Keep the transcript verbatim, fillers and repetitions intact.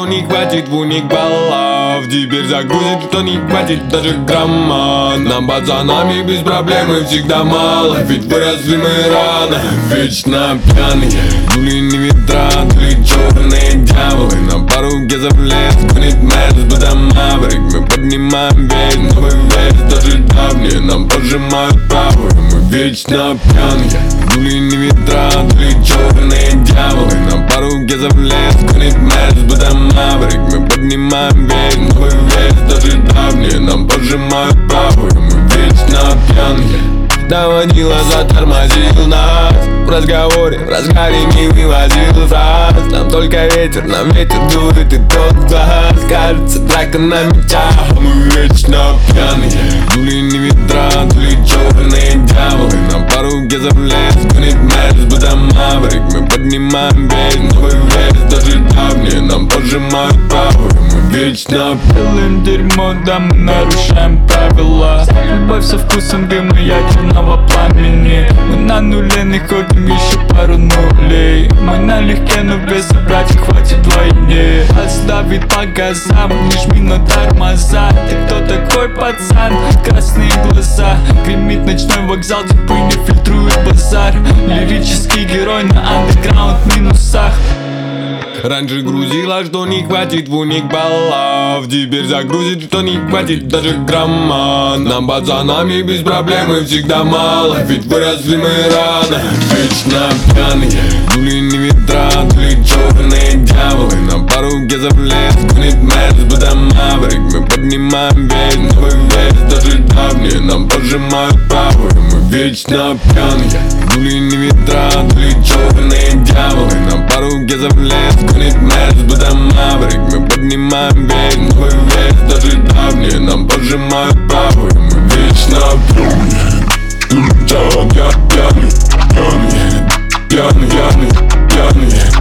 не хватит в уник баллов. Теперь загрузит, что не хватит даже грамма. Нам, пацанами, без проблем и всегда мало. Ведь выросли мы рано, вечно пьяные Юлины ветра, ли черные дьяволы. На пару газов лес, гонит Мерс, будем маврик. Мы поднимаем весь новый вес, даже давние нам пожимают правую. Мы вечно пьяные Юлины ветра, ли черные дьяволы. На пару газов лес, гонит Мерс, будем маврик. Мы поднимаем весь новый вес, даже давние нам пожимают правую. Мы вечно пьяные. Доводила, затормозил нас в разговоре, в разгаре не вывозил фраз. Нам только ветер, нам ветер дует и тот глаз. Кажется, драка на мечах, мы вечно пьяные Юлины ветра, ли черные дьяволы. На пару газов лес, гонит Мерс, будем маврик. Мы поднимаем весь новый вес, даже давние нам пожимают правую. Мы вечно делаем дерьмо, да мы нарушаем правила. Любовь со вкусом дыма, ядерного пламени. Мы на нуле не ходим еще пару нулей. Мы налегке, но без собрать хватит вдвойне. Оставит по газам, не жми на тормоза. Ты кто такой, пацан? Красные глаза. Гремит ночной вокзал, типы не фильтрует базар. Лирический герой на андеграунд минусах. Раньше грузила, что не хватит в уник баллов. Теперь загрузит, что не хватит даже грамма. Нам, пацанами, без проблем и всегда мало. Ведь выросли мы рано, вечно пьяные Юлины ветра, ли черные дьяволы. На пару газов лес, гонит Мерс, будем маврик. Мы поднимаем весь новый вес, даже давние нам пожимают правую. Мы вечно пьяные Юлины ветра, ли черные дьяволы. На пару газов лес, гонит Мерс, будем маврик. Мы поднимаем весь новый вес, даже давние нам пожимают правую. Мы вечно пьяные, пьяные, пьяные, пьяные, пьяные, пьяные.